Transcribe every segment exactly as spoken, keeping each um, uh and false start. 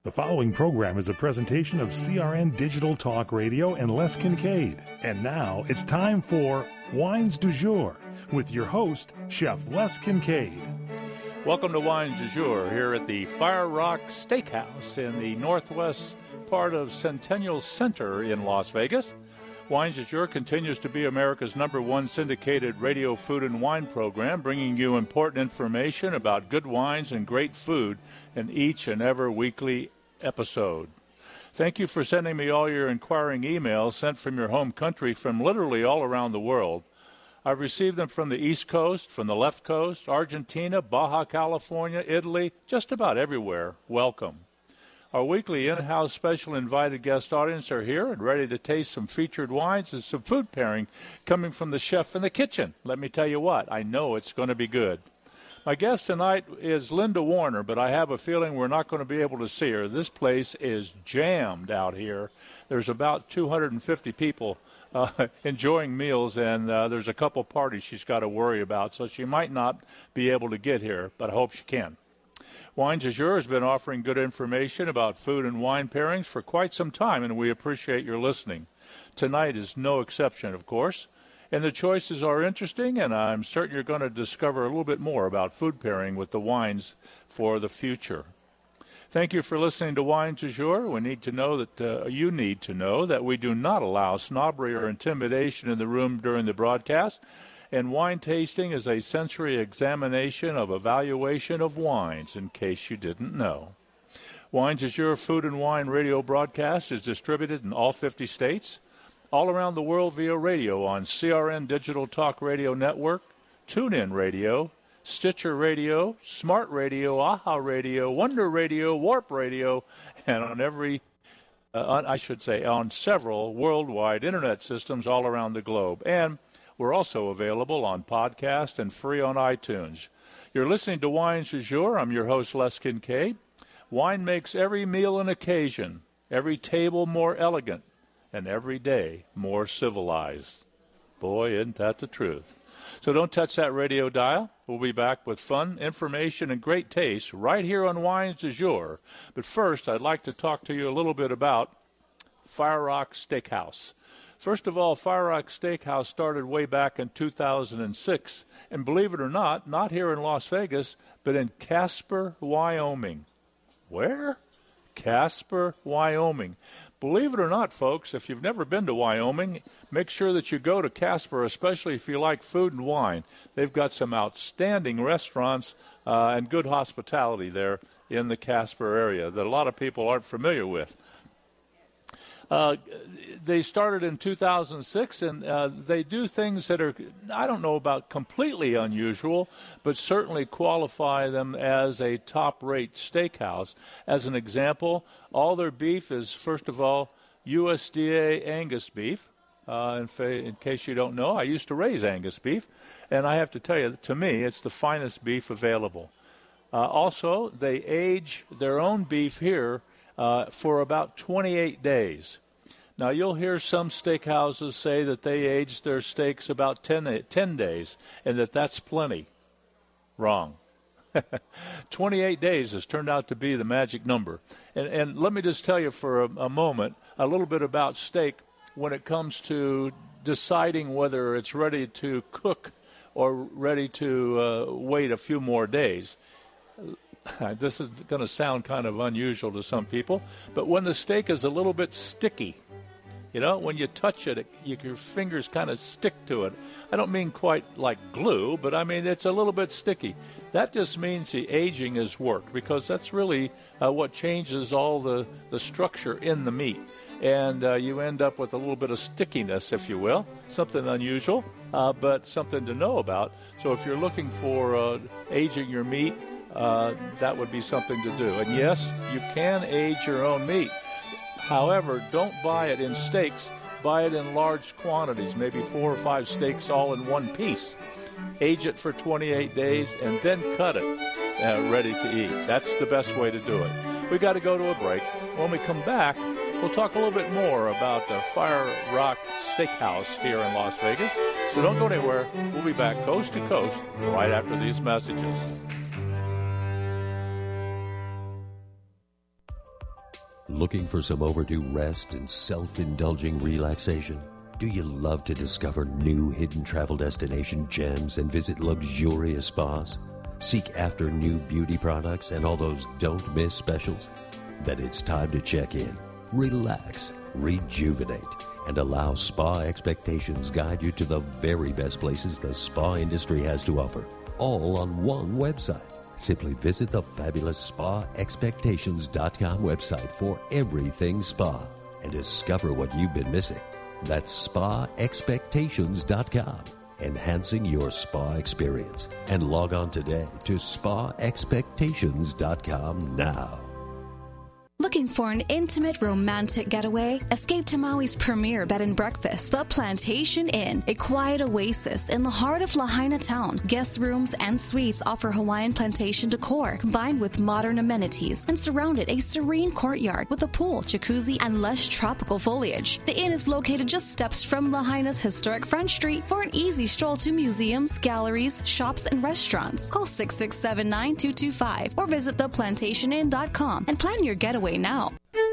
The following program is a presentation of C R N Digital Talk Radio and Les Kincaid. And now it's time for Wines du Jour with your host, Chef Les Kincaid. Welcome to Wines du Jour here at the Fire Rock Steakhouse in the northwest part of Centennial Center in Las Vegas. Wines du Jour continues to be America's number one syndicated radio food and wine program, bringing you important information about good wines and great food in each and every weekly episode. Thank you for sending me all your inquiring emails sent from your home country from literally all around the world. I've received them from the East Coast, from the left coast, Argentina, Baja California, Italy, just about everywhere. Welcome. Our weekly in-house special invited guest audience are here and ready to taste some featured wines and some food pairing coming from the chef in the kitchen. Let me tell you what, I know it's going to be good. My guest tonight is Linda Warner, but I have a feeling we're not going to be able to see her. This place is jammed out here. There's about two hundred fifty people uh, enjoying meals, and uh, there's a couple parties she's got to worry about, so she might not be able to get here, but I hope she can. Wines du Jour has been offering good information about food and wine pairings for quite some time, and we appreciate your listening. Tonight is no exception, of course, and the choices are interesting, and I'm certain you're going to discover a little bit more about food pairing with the wines for the future. Thank you for listening to Wines du Jour. We need to know that uh, you need to know that we do not allow snobbery or intimidation in the room during the broadcast. And wine tasting is a sensory examination of evaluation of wines, in case you didn't know. Wines du Jour food and wine radio broadcast is distributed in all fifty states, all around the world via radio on C R N Digital Talk Radio Network, TuneIn Radio, Stitcher Radio, Smart Radio, AHA Radio, Wonder Radio, Warp Radio, and on every, uh, on, I should say, on several worldwide internet systems all around the globe. And we're also available on podcast and free on iTunes. You're listening to Wines du Jour. I'm your host, Les Kincaid. Wine makes every meal an occasion, every table more elegant, and every day more civilized. Boy, isn't that the truth. So don't touch that radio dial. We'll be back with fun, information, and great taste right here on Wines du Jour. But first, I'd like to talk to you a little bit about Fire Rock Steakhouse. First of all, Fire Rock Steakhouse started way back in two thousand six, and believe it or not, not here in Las Vegas, but in Casper, Wyoming. Where? Casper, Wyoming. Believe it or not, folks, if you've never been to Wyoming, make sure that you go to Casper, especially if you like food and wine. They've got some outstanding restaurants uh, and good hospitality there in the Casper area that a lot of people aren't familiar with. Uh, they started in two thousand six, and uh, they do things that are, I don't know about completely unusual, but certainly qualify them as a top-rate steakhouse. As an example, all their beef is, first of all, U S D A Angus beef. Uh, in, fa- in case you don't know, I used to raise Angus beef, and I have to tell you, to me, it's the finest beef available. Uh, also, they age their own beef here Uh, for about twenty-eight days. Now, you'll hear some steakhouses say that they age their steaks about ten, ten days and that that's plenty. Wrong. twenty-eight days has turned out to be the magic number. And, and let me just tell you for a, a moment a little bit about steak when it comes to deciding whether it's ready to cook or ready to uh, wait a few more days. This is going to sound kind of unusual to some people, but when the steak is a little bit sticky, you know, when you touch it, it you, your fingers kind of stick to it. I don't mean quite like glue, but I mean it's a little bit sticky. That just means the aging has worked, because that's really uh, what changes all the, the structure in the meat. And uh, you end up with a little bit of stickiness, if you will, something unusual, uh, but something to know about. So if you're looking for uh, aging your meat, Uh, that would be something to do. And yes, you can age your own meat. However, don't buy it in steaks. Buy it in large quantities, maybe four or five steaks all in one piece. Age it for twenty-eight days and then cut it uh, ready to eat. That's the best way to do it. We got to go to a break. When we come back, we'll talk a little bit more about the Fire Rock Steakhouse here in Las Vegas. So don't go anywhere. We'll be back coast to coast right after these messages. Looking for some overdue rest and self-indulging relaxation? Do you love to discover new hidden travel destination gems and visit luxurious spas? Seek after new beauty products and all those don't-miss specials? Then it's time to check in, relax, rejuvenate, and allow Spa Expectations guide you to the very best places the spa industry has to offer, all on one website. Simply visit the fabulous spa expectations dot com website for everything spa and discover what you've been missing. That's spa expectations dot com, enhancing your spa experience. And log on today to spa expectations dot com now. Looking for an intimate, romantic getaway? Escape to Maui's premier bed and breakfast, The Plantation Inn, a quiet oasis in the heart of Lahaina town. Guest rooms and suites offer Hawaiian plantation decor combined with modern amenities and surrounded a serene courtyard with a pool, jacuzzi, and lush tropical foliage. The inn is located just steps from Lahaina's historic Front Street for an easy stroll to museums, galleries, shops, and restaurants. Call six six seven, nine two two five or visit the plantation inn dot com and plan your getaway now.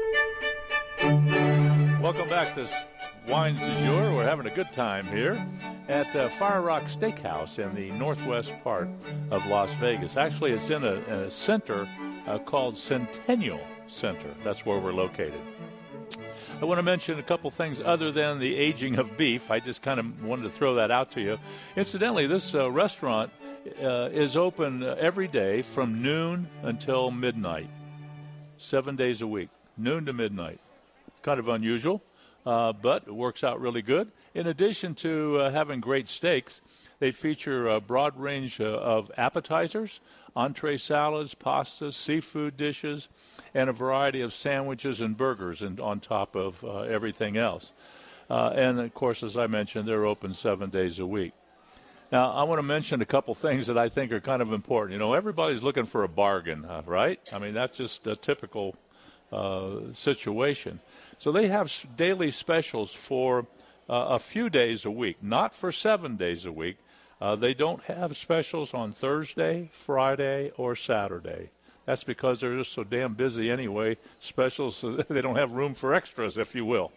Welcome back to Wines du Jour. We're having a good time here at uh, Fire Rock Steakhouse in the northwest part of Las Vegas. Actually, it's in a, in a center uh, called Centennial Center. That's where we're located. I want to mention a couple things other than the aging of beef. I just kind of wanted to throw that out to you. Incidentally, this uh, restaurant uh, is open every day from noon until midnight. Seven days a week, noon to midnight. Kind of unusual, uh, but it works out really good. In addition to uh, having great steaks, they feature a broad range uh, of appetizers, entree salads, pastas, seafood dishes, and a variety of sandwiches and burgers and on top of uh, everything else. Uh, and, of course, as I mentioned, they're open seven days a week. Now, I want to mention a couple things that I think are kind of important. You know, everybody's looking for a bargain, uh, right? I mean, that's just a typical uh, situation. So they have daily specials for uh, a few days a week, not for seven days a week. Uh, they don't have specials on Thursday, Friday, or Saturday. That's because they're just so damn busy anyway. Specials, they don't have room for extras, if you will.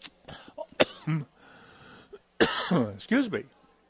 Excuse me.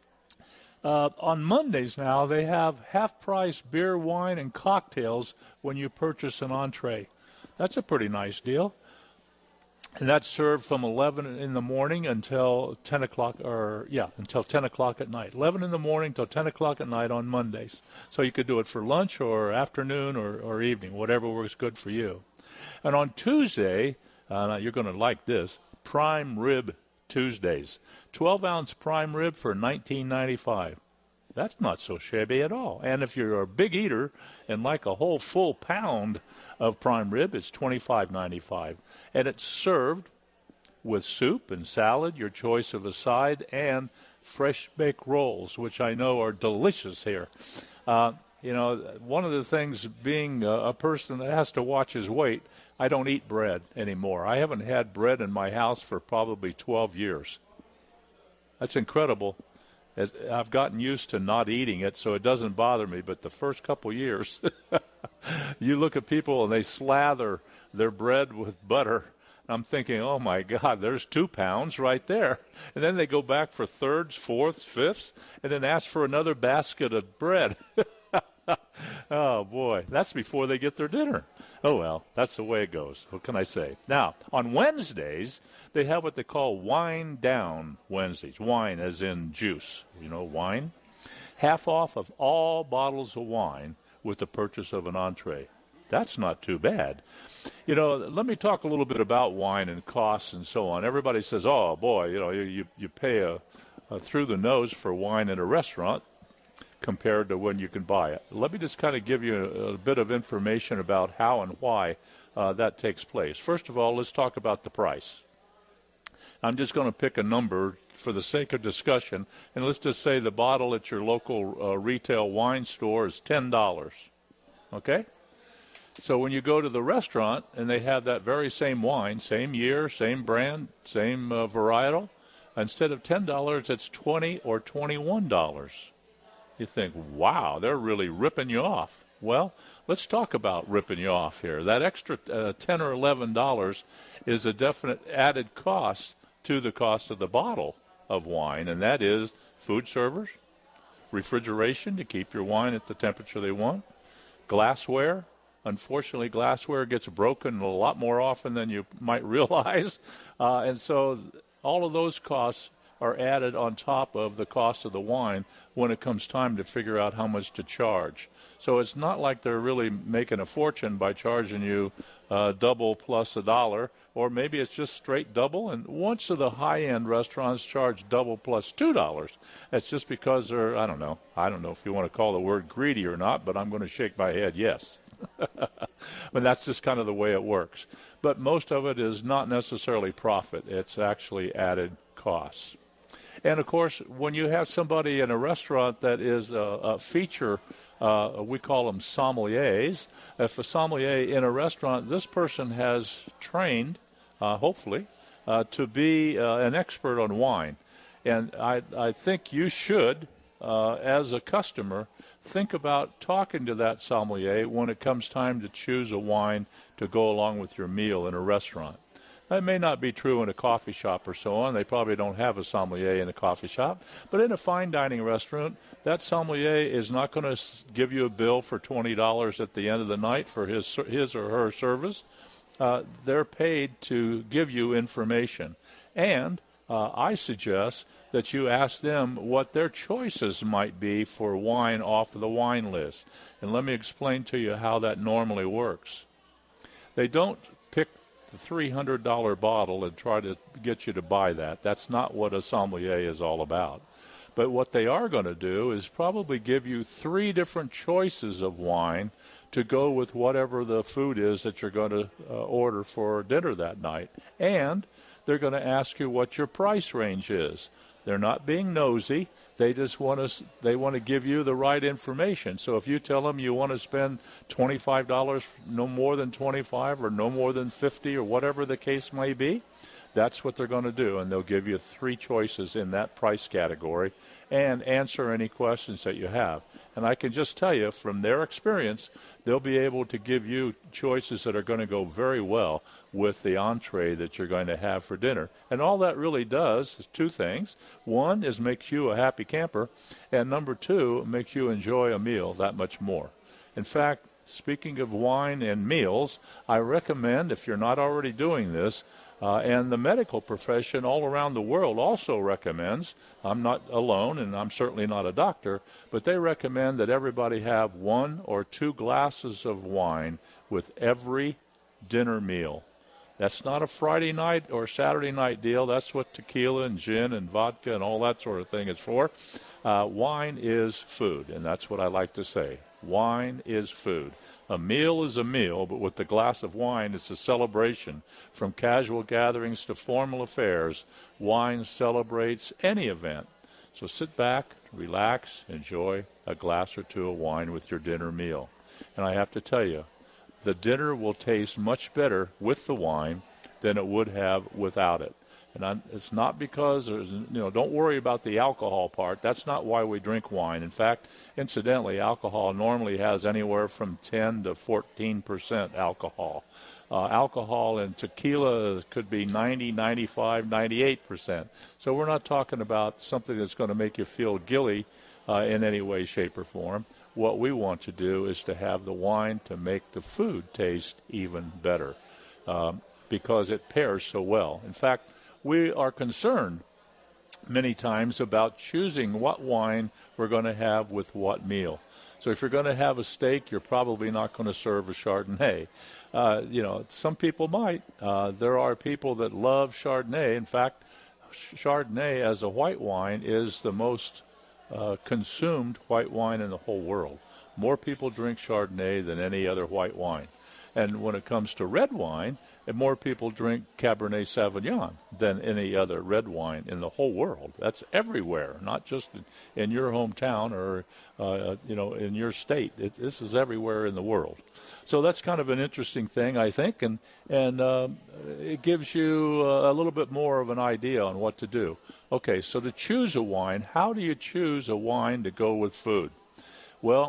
Uh, on Mondays now, they have half-price beer, wine, and cocktails when you purchase an entree. That's a pretty nice deal. And that's served from eleven in the morning until ten o'clock, or, yeah, until ten o'clock at night. eleven in the morning till ten o'clock at night on Mondays. So you could do it for lunch or afternoon or, or evening, whatever works good for you. And on Tuesday, uh, you're going to like this, prime rib Tuesdays. twelve-ounce prime rib for nineteen ninety-five. That's not so shabby at all. And if you're a big eater and like a whole full pound of prime rib, it's twenty-five ninety-five. And it's served with soup and salad, your choice of a side, and fresh baked rolls, which I know are delicious here. Uh, you know, one of the things being a, a person that has to watch his weight, I don't eat bread anymore. I haven't had bread in my house for probably twelve years. That's incredible. As I've gotten used to not eating it, so it doesn't bother me. But the first couple years, you look at people and they slather their bread with butter. I'm thinking, oh, my God, there's two pounds right there. And then they go back for thirds, fourths, fifths, and then ask for another basket of bread. Oh, boy, that's before they get their dinner. Oh, well, that's the way it goes. What can I say? Now, on Wednesdays, they have what they call Wine Down Wednesdays. Wine as in juice, you know, wine. Half off of all bottles of wine with the purchase of an entree. That's not too bad. You know, let me talk a little bit about wine and costs and so on. Everybody says, oh, boy, you know, you, you pay a, a through the nose for wine in a restaurant compared to when you can buy it. Let me just kind of give you a, a bit of information about how and why uh, that takes place. First of all, let's talk about the price. I'm just going to pick a number for the sake of discussion, and let's just say the bottle at your local uh, retail wine store is ten dollars, okay? So when you go to the restaurant and they have that very same wine, same year, same brand, same uh, varietal, instead of ten dollars, it's twenty dollars or twenty-one dollars. You think, wow, they're really ripping you off. Well, let's talk about ripping you off here. That extra uh, ten or eleven dollars is a definite added cost to the cost of the bottle of wine, and that is food servers, refrigeration to keep your wine at the temperature they want, glassware. Unfortunately, glassware gets broken a lot more often than you might realize, uh, and so all of those costs are added on top of the cost of the wine when it comes time to figure out how much to charge. So it's not like they're really making a fortune by charging you uh, double plus a dollar, or maybe it's just straight double. And once of the high-end restaurants charge double plus two dollars. That's just because they're, I don't know, I don't know if you want to call the word greedy or not, but I'm going to shake my head yes. But that's just kind of the way it works. But most of it is not necessarily profit. It's actually added costs. And, of course, when you have somebody in a restaurant that is a, a feature, uh, we call them sommeliers. If a sommelier in a restaurant, this person has trained, uh, hopefully, uh, to be uh, an expert on wine. And I, I think you should, uh, as a customer, think about talking to that sommelier when it comes time to choose a wine to go along with your meal in a restaurant. That may not be true in a coffee shop or so on. They probably don't have a sommelier in a coffee shop. But in a fine dining restaurant, that sommelier is not going to give you a bill for twenty dollars at the end of the night for his his or her service. Uh, they're paid to give you information. And uh, I suggest that you ask them what their choices might be for wine off of the wine list. And let me explain to you how that normally works. They don't pick the three hundred dollars bottle and try to get you to buy that. That's not what a sommelier is all about. But what they are going to do is probably give you three different choices of wine to go with whatever the food is that you're going to uh, order for dinner that night. And they're going to ask you what your price range is. They're not being nosy. They just want to they want to give you the right information. So if you tell them you want to spend twenty-five dollars, no more than twenty-five dollars or no more than fifty dollars or whatever the case may be, that's what they're going to do. And they'll give you three choices in that price category and answer any questions that you have. And I can just tell you from their experience, they'll be able to give you choices that are going to go very well with the entree that you're going to have for dinner. And all that really does is two things. One is makes you a happy camper, and number two, makes you enjoy a meal that much more. In fact, speaking of wine and meals, I recommend, if you're not already doing this, Uh, and the medical profession all around the world also recommends, I'm not alone and I'm certainly not a doctor, but they recommend that everybody have one or two glasses of wine with every dinner meal. That's not a Friday night or Saturday night deal. That's what tequila and gin and vodka and all that sort of thing is for. Uh, wine is food, and that's what I like to say. Wine is food. A meal is a meal, but with the glass of wine, it's a celebration. From casual gatherings to formal affairs, wine celebrates any event. So sit back, relax, enjoy a glass or two of wine with your dinner meal. And I have to tell you, the dinner will taste much better with the wine than it would have without it. And I'm, it's not because there's, you know, don't worry about the alcohol part. That's not why we drink wine. In fact, incidentally, alcohol normally has anywhere from ten to fourteen percent alcohol. Uh, alcohol in tequila could be ninety, ninety-five, ninety-eight percent. So we're not talking about something that's going to make you feel gilly uh, in any way, shape, or form. What we want to do is to have the wine to make the food taste even better um, because it pairs so well. In fact, we are concerned many times about choosing what wine we're going to have with what meal. So if you're going to have a steak, you're probably not going to serve a Chardonnay. Uh, you know, some people might. Uh, there are people that love Chardonnay. In fact, Chardonnay as a white wine is the most uh, consumed white wine in the whole world. More people drink Chardonnay than any other white wine. And when it comes to red wine, and more people drink Cabernet Sauvignon than any other red wine in the whole world. That's everywhere, not just in your hometown or, uh, you know, in your state. It, this is everywhere in the world. So that's kind of an interesting thing, I think, and, and uh, it gives you a little bit more of an idea on what to do. Okay, so to choose a wine, how do you choose a wine to go with food? Well,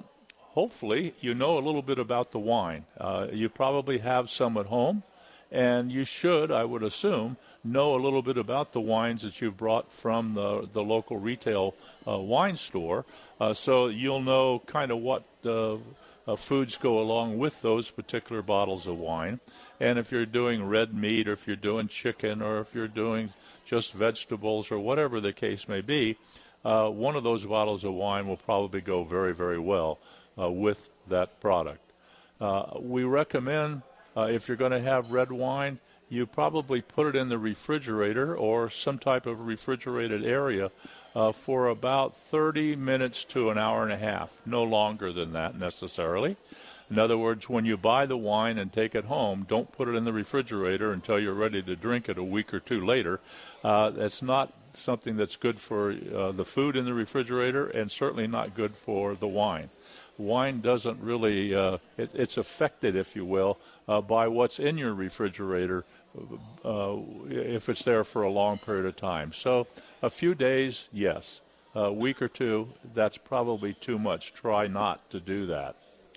hopefully you know a little bit about the wine. Uh, you probably have some at home, and you should, I would assume, know a little bit about the wines that you've brought from the, the local retail uh, wine store, uh, so you'll know kind of what uh, uh, foods go along with those particular bottles of wine. And if you're doing red meat, or if you're doing chicken, or if you're doing just vegetables, or whatever the case may be, uh, one of those bottles of wine will probably go very, very well uh, with that product. Uh, we recommend, uh, if you're going to have red wine, you probably put it in the refrigerator or some type of refrigerated area uh, for about thirty minutes to an hour and a half, no longer than that necessarily. In other words, when you buy the wine and take it home, don't put it in the refrigerator until you're ready to drink it a week or two later. Uh, that's not something that's good for uh, the food in the refrigerator, and certainly not good for the wine. Wine doesn't really, uh, it, it's affected, if you will, uh, by what's in your refrigerator uh, if it's there for a long period of time. So a few days, yes. A week or two, that's probably too much. Try not to do that.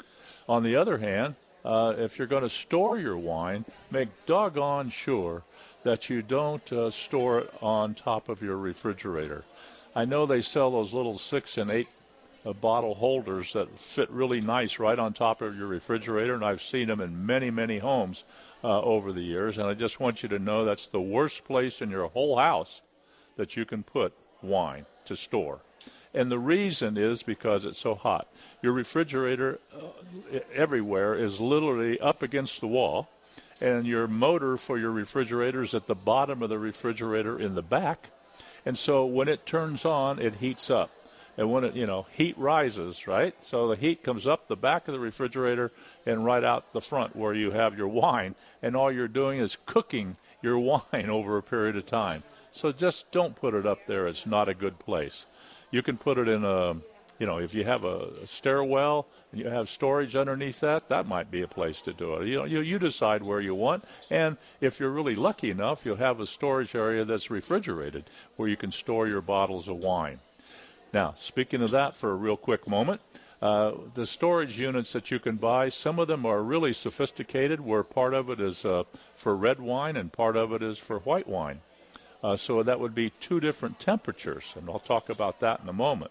On the other hand, uh, if you're going to store your wine, make doggone sure that you don't uh, store it on top of your refrigerator. I know they sell those little six and eight uh, bottle holders that fit really nice right on top of your refrigerator, and I've seen them in many, many homes uh, over the years. And I just want you to know that's the worst place in your whole house that you can put wine to store. And the reason is because it's so hot. Your refrigerator uh, everywhere is literally up against the wall, and your motor for your refrigerator is at the bottom of the refrigerator in the back. And so when it turns on, it heats up. And when it, you know, heat rises, right? So the heat comes up the back of the refrigerator and right out the front where you have your wine. And all you're doing is cooking your wine over a period of time. So just don't put it up there. It's not a good place. You can put it in a, you know, if you have a, a stairwell and you have storage underneath that, that might be a place to do it. You know, you, you decide where you want. And if you're really lucky enough, you'll have a storage area that's refrigerated where you can store your bottles of wine. Now, speaking of that for a real quick moment, uh, the storage units that you can buy, some of them are really sophisticated, where part of it is uh, for red wine and part of it is for white wine. Uh, so that would be two different temperatures, and I'll talk about that in a moment.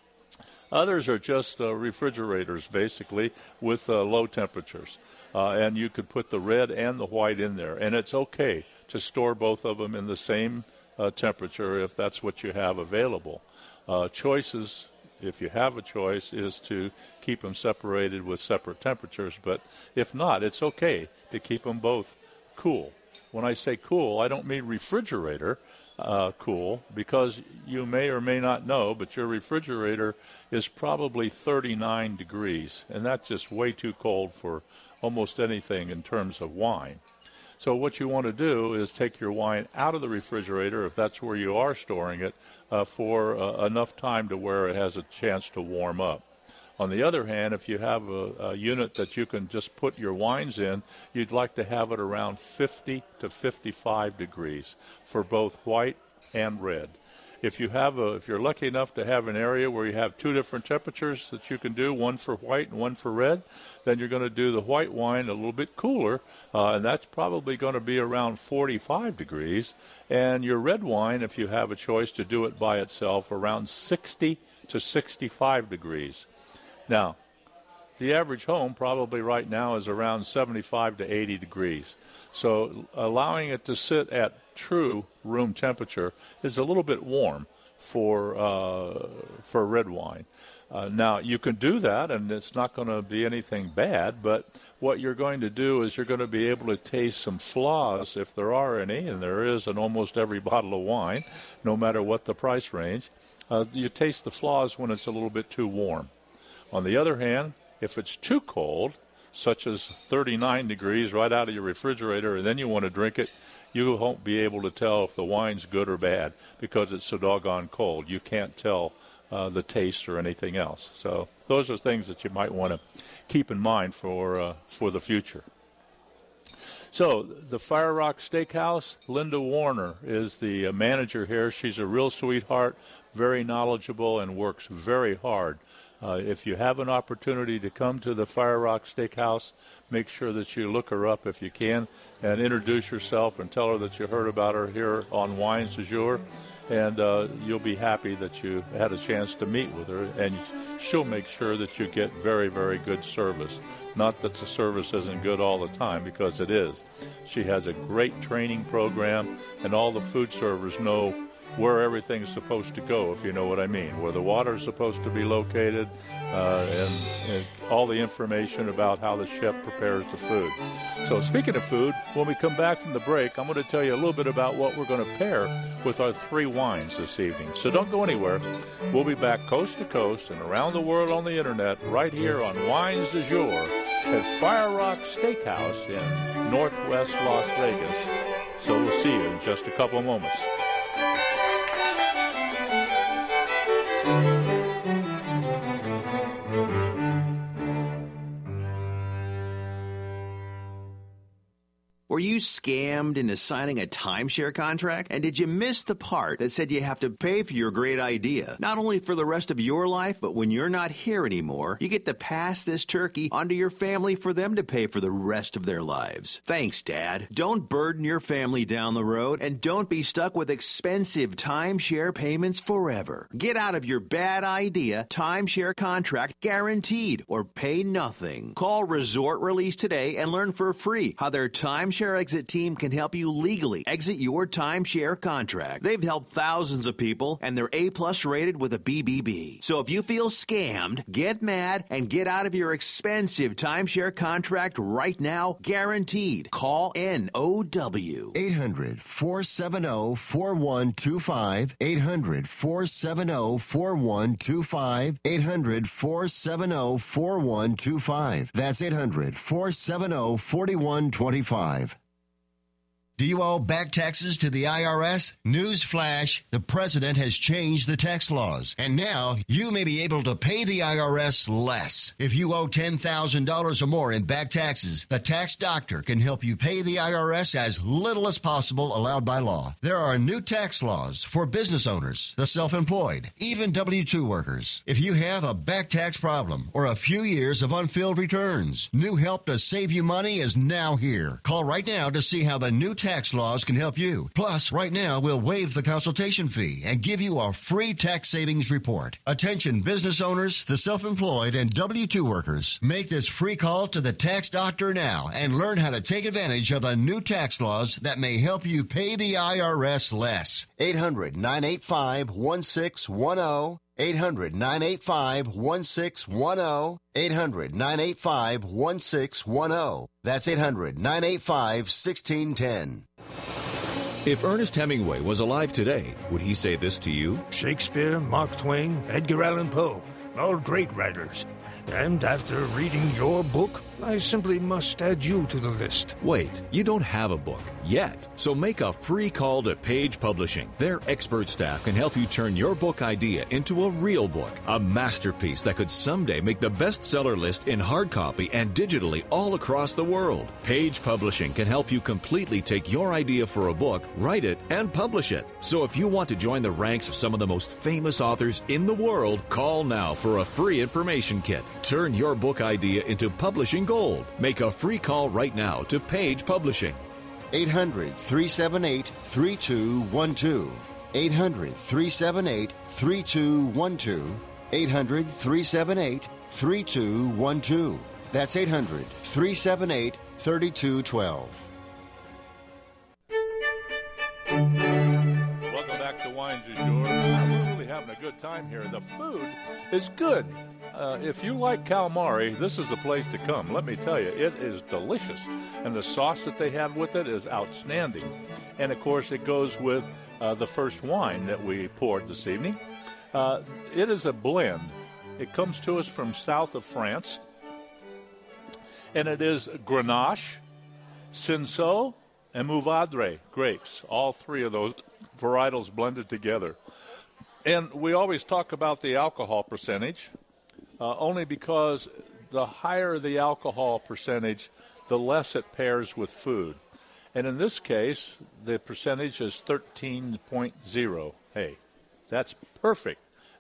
Others are just uh, refrigerators, basically, with uh, low temperatures. Uh, and you could put the red and the white in there. And it's okay to store both of them in the same uh, temperature if that's what you have available. Uh, choices, if you have a choice, is to keep them separated with separate temperatures. But if not, it's okay to keep them both cool. When I say cool, I don't mean refrigerator uh, cool, because you may or may not know, but your refrigerator is probably thirty-nine degrees, and that's just way too cold for almost anything in terms of wine. So what you want to do is take your wine out of the refrigerator, if that's where you are storing it, uh, for uh, enough time to where it has a chance to warm up. On the other hand, if you have a, a unit that you can just put your wines in, you'd like to have it around fifty to fifty-five degrees for both white and red. If you have a, if you're lucky enough to have an area where you have two different temperatures that you can do, one for white and one for red, then you're going to do the white wine a little bit cooler, uh, and that's probably going to be around forty-five degrees. And your red wine, if you have a choice to do it by itself, around sixty to sixty-five degrees. Now, the average home probably right now is around seventy-five to eighty degrees. So allowing it to sit at true room temperature is a little bit warm for uh, for red wine. Uh, now, you can do that, and it's not going to be anything bad, but what you're going to do is you're going to be able to taste some flaws, if there are any, and there is in almost every bottle of wine, no matter what the price range. Uh, you taste the flaws when it's a little bit too warm. On the other hand, if it's too cold, such as thirty-nine degrees right out of your refrigerator, and then you want to drink it, you won't be able to tell if the wine's good or bad because it's so doggone cold. You can't tell uh, the taste or anything else. So those are things that you might want to keep in mind for uh, for the future. So the Fire Rock Steakhouse, Linda Warner is the uh, manager here. She's a real sweetheart, very knowledgeable, and works very hard Uh, if you have an opportunity to come to the Fire Rock Steakhouse, make sure that you look her up if you can and introduce yourself and tell her that you heard about her here on Wines du Jour. And uh, you'll be happy that you had a chance to meet with her, and she'll make sure that you get very, very good service. Not that the service isn't good all the time, because it is. She has a great training program, and all the food servers know where everything's supposed to go, if you know what I mean, where the water's supposed to be located, uh, and, and all the information about how the chef prepares the food. So speaking of food, when we come back from the break, I'm going to tell you a little bit about what we're going to pair with our three wines this evening. So don't go anywhere. We'll be back coast to coast and around the world on the internet right here on Wines du Jour at Fire Rock Steakhouse in Northwest Las Vegas. So we'll see you in just a couple of moments. Were you scammed into signing a timeshare contract? And did you miss the part that said you have to pay for your great idea? Not only for the rest of your life, but when you're not here anymore, you get to pass this turkey onto your family for them to pay for the rest of their lives. Thanks, Dad. Don't burden your family down the road, and don't be stuck with expensive timeshare payments forever. Get out of your bad idea timeshare contract guaranteed, or pay nothing. Call Resort Release today and learn for free how their timeshare exit team can help you legally exit your timeshare contract. They've helped thousands of people, and they're A-plus rated with a B B B. So if you feel scammed, get mad and get out of your expensive timeshare contract right now, guaranteed. Call N O W. eight hundred, four seven zero, four one two five. eight hundred, four seven zero, four one two five. eight hundred, four seven zero, four one two five. That's eight hundred, four seven zero, four one two five. Do you owe back taxes to the I R S? Newsflash, the president has changed the tax laws, and now you may be able to pay the I R S less. If you owe ten thousand dollars or more in back taxes, the tax doctor can help you pay the I R S as little as possible allowed by law. There are new tax laws for business owners, the self-employed, even W two workers. If you have a back tax problem or a few years of unfilled returns, new help to save you money is now here. Call right now to see how the new tax Tax laws can help you. Plus, right now, we'll waive the consultation fee and give you a free tax savings report. Attention business owners, the self-employed, and W two workers. Make this free call to the tax doctor now and learn how to take advantage of the new tax laws that may help you pay the I R S less. eight hundred, nine eight five, one six one zero. eight hundred, nine eight five, one six one zero. eight hundred, nine eight five, one six one zero. That's eight hundred, nine eight five, one six one zero. If Ernest Hemingway was alive today, would he say this to you? Shakespeare, Mark Twain, Edgar Allan Poe, all great writers. And after reading your book, I simply must add you to the list. Wait, you don't have a book yet. So make a free call to Page Publishing. Their expert staff can help you turn your book idea into a real book, a masterpiece that could someday make the bestseller list in hard copy and digitally all across the world. Page Publishing can help you completely take your idea for a book, write it, and publish it. So if you want to join the ranks of some of the most famous authors in the world, call now for a free information kit. Turn your book idea into publishing gold. Make a free call right now to Page Publishing. eight hundred, three seven eight, three two one two. eight hundred, three seven eight, three two one two. eight hundred, three seven eight, three two one two. That's eight hundred, three seven eight, three two one two. Welcome back to Wines du Jour. We're really having a good time here. The food is good. Uh, if you like calamari, this is the place to come. Let me tell you, it is delicious. And the sauce that they have with it is outstanding. And, of course, it goes with uh, the first wine that we poured this evening. Uh, it is a blend. It comes to us from south of France. And it is Grenache, Cinsault, and Mourvedre grapes, all three of those varietals blended together. And we always talk about the alcohol percentage. Uh, only because the higher the alcohol percentage, the less it pairs with food. And in this case, the percentage is thirteen point zero. Hey, that's perfect.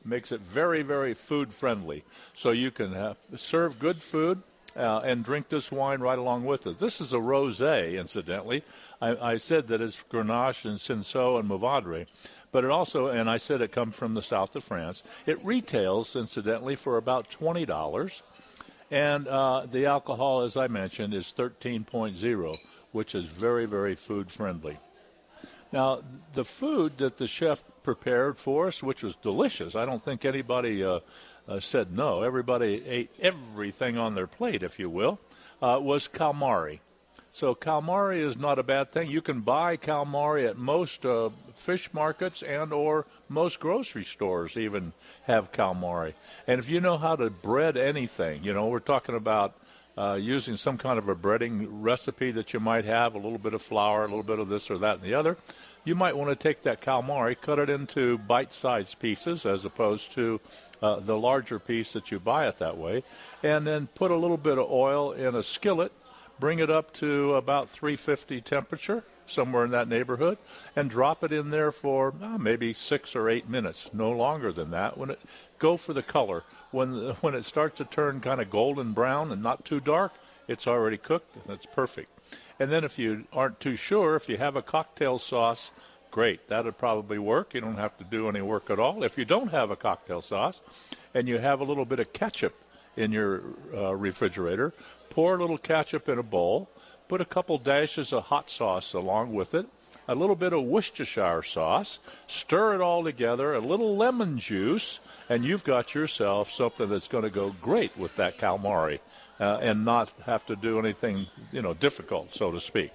makes it very, very food-friendly. So you can have, serve good food uh, and drink this wine right along with it. This is a rosé, incidentally. I, I said that it's Grenache and Cinsault and Mourvedre. But it also, and I said it comes from the south of France. It retails, incidentally, for about twenty dollars. And uh, the alcohol, as I mentioned, is thirteen point oh, which is very, very food-friendly. Now, the food that the chef prepared for us, which was delicious, I don't think anybody uh, uh, said no. Everybody ate everything on their plate, if you will, uh, was calamari. So calamari is not a bad thing. You can buy calamari at most uh, fish markets and or most grocery stores even have calamari. And if you know how to bread anything, you know, we're talking about uh, using some kind of a breading recipe that you might have, a little bit of flour, a little bit of this or that and the other, you might want to take that calamari, cut it into bite-sized pieces as opposed to uh, the larger piece that you buy it that way, and then put a little bit of oil in a skillet, bring it up to about three fifty temperature, somewhere in that neighborhood, and drop it in there for oh, maybe six or eight minutes, no longer than that. When it go for the color. When when it starts to turn kind of golden brown and not too dark, it's already cooked and it's perfect. And then if you aren't too sure, if you have a cocktail sauce, great. That would probably work. You don't have to do any work at all. If you don't have a cocktail sauce and you have a little bit of ketchup in your uh, refrigerator, pour a little ketchup in a bowl, put a couple dashes of hot sauce along with it, a little bit of Worcestershire sauce, stir it all together, a little lemon juice, and you've got yourself something that's going to go great with that calamari uh, and not have to do anything, you know, difficult, so to speak.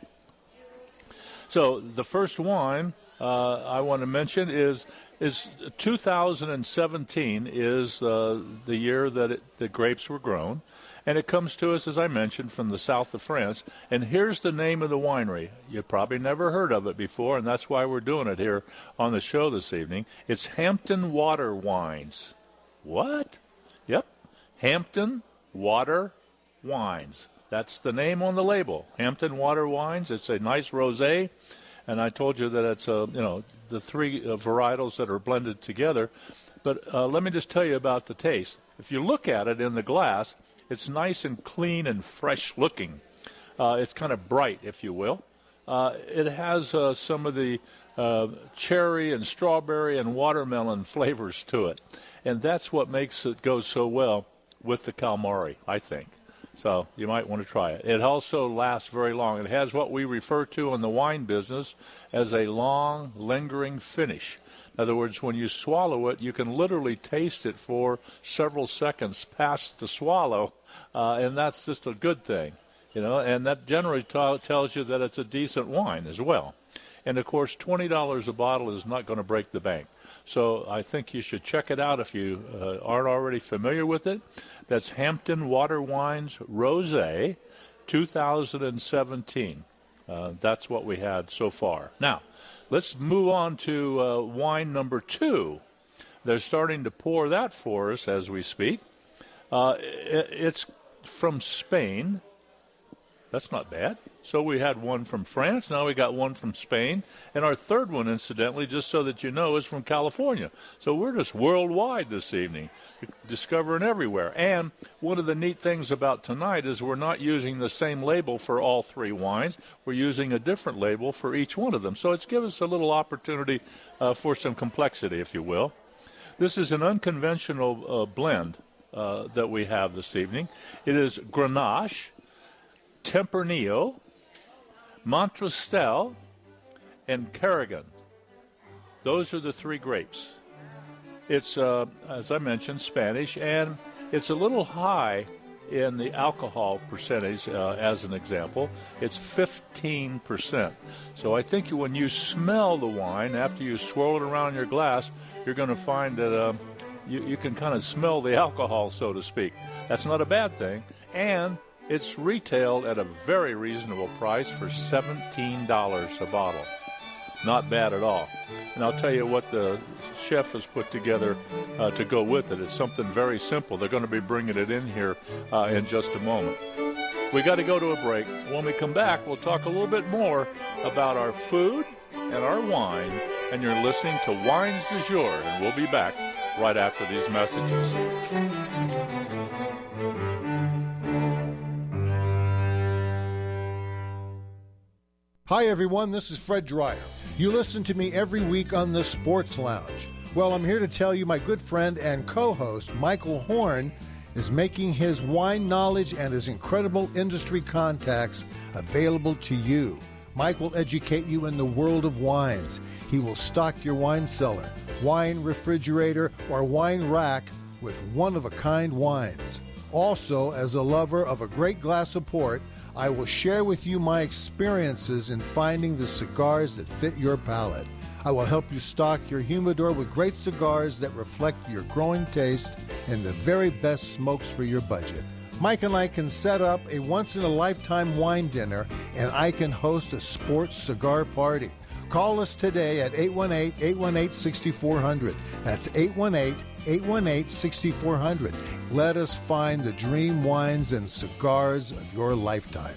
So the first wine uh, I want to mention is is two thousand seventeen is uh, the year that it, the grapes were grown. And it comes to us, as I mentioned, from the south of France. And here's the name of the winery. You probably never heard of it before, and that's why we're doing it here on the show this evening. It's Hampton Water Wines. What? Yep. Hampton Water Wines. That's the name on the label. Hampton Water Wines. It's a nice rosé. And I told you that it's, uh, you know, the three uh, varietals that are blended together. But uh, let me just tell you about the taste. If you look at it in the glass, it's nice and clean and fresh looking. Uh, it's kind of bright, if you will. Uh, it has uh, some of the uh, cherry and strawberry and watermelon flavors to it. And that's what makes it go so well with the calamari, I think. So you might want to try it. It also lasts very long. It has what we refer to in the wine business as a long, lingering finish. In other words, when you swallow it, you can literally taste it for several seconds past the swallow, uh, and that's just a good thing, you know, and that generally t- tells you that it's a decent wine as well. And, of course, twenty dollars a bottle is not going to break the bank. So I think you should check it out if you uh, aren't already familiar with it. That's Hampton Water Wines Rosé two thousand seventeen. Uh, that's what we had so far. Now, let's move on to uh, wine number two. They're starting to pour that for us as we speak. Uh, it, it's from Spain. That's not bad. So we had one from France. Now we got one from Spain. And our third one, incidentally, just so that you know, is from California. So we're just worldwide this evening, discovering everywhere. And one of the neat things about tonight is we're not using the same label for all three wines. We're using a different label for each one of them. So it's given us a little opportunity uh, for some complexity, if you will. This is an unconventional uh, blend uh, that we have this evening. It is Grenache, Tempranillo, Montrastel, and Carignan. Those are the three grapes. It's, uh, as I mentioned, Spanish, and it's a little high in the alcohol percentage, uh, as an example. It's fifteen percent. So I think when you smell the wine, after you swirl it around your glass, you're going to find that uh, you, you can kind of smell the alcohol, so to speak. That's not a bad thing. And it's retailed at a very reasonable price for seventeen dollars a bottle. Not bad at all. And I'll tell you what the chef has put together uh, to go with it. It's something very simple. They're going to be bringing it in here uh, in just a moment. We got to go to a break. When we come back, we'll talk a little bit more about our food and our wine. And you're listening to Wines du Jour, and we'll be back right after these messages. Hi, everyone. This is Fred Dreyer. You listen to me every week on the Sports Lounge. Well, I'm here to tell you my good friend and co-host, Michael Horn, is making his wine knowledge and his incredible industry contacts available to you. Mike will educate you in the world of wines. He will stock your wine cellar, wine refrigerator, or wine rack with one-of-a-kind wines. Also, as a lover of a great glass of port, I will share with you my experiences in finding the cigars that fit your palate. I will help you stock your humidor with great cigars that reflect your growing taste and the very best smokes for your budget. Mike and I can set up a once-in-a-lifetime wine dinner, and I can host a sports cigar party. Call us today at eight one eight, eight one eight, six four zero zero. That's eight one eight, eight one eight, six four zero zero. Let us find the dream wines and cigars of your lifetime.